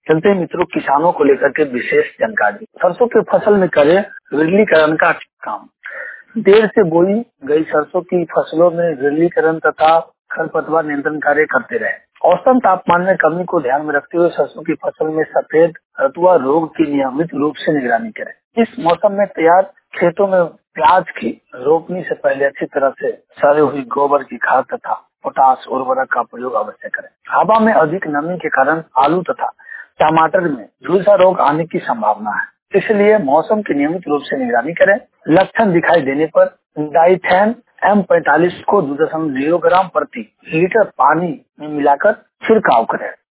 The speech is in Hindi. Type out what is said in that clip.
चलते हैं मित्रों किसानों को लेकर के विशेष जानकारी। सरसों की फसल में करें विरलीकरण का काम। देर से बोई गई सरसों की फसलों में विरलीकरण तथा खरपतवार नियंत्रण कार्य करते रहे। औसतन तापमान में कमी को ध्यान में रखते हुए सरसों की फसल में सफेद रतुआ रोग की नियमित रूप से निगरानी करें। इस मौसम में तैयार खेतों में प्याज की रोपनी से पहले अच्छी तरह से सड़ी हुई गोबर की खाद तथा पोटाश उर्वरक का प्रयोग अवश्य करें। हवा में अधिक नमी के कारण आलू तथा टमाटर में झुलसा रोग आने की संभावना है, इसलिए मौसम की नियमित रूप से निगरानी करें। लक्षण दिखाई देने पर डाइथेन M45 को 2.0 ग्राम प्रति लीटर पानी में मिलाकर छिड़काव करें।